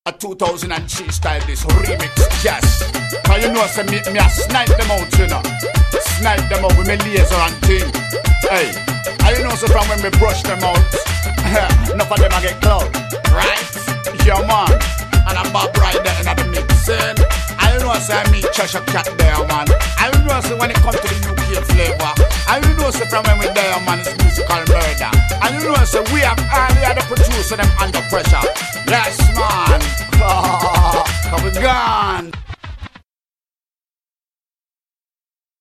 A 2003 style this remix, yes. Cause you know say me a snipe them out, you know. Snipe them out with me laser and thing. Hey, and you know so from when me brush them out, enough of them I get cloud, right? Yeah man, and I'm Bob right there in the mixing. I know say I meet Cheshire Cat there man. I know say when it comes to the UK flavor, I know say from when we there man it's musical murder. And you know say we have all the other producers them under pressure. Yes man, come on, gone.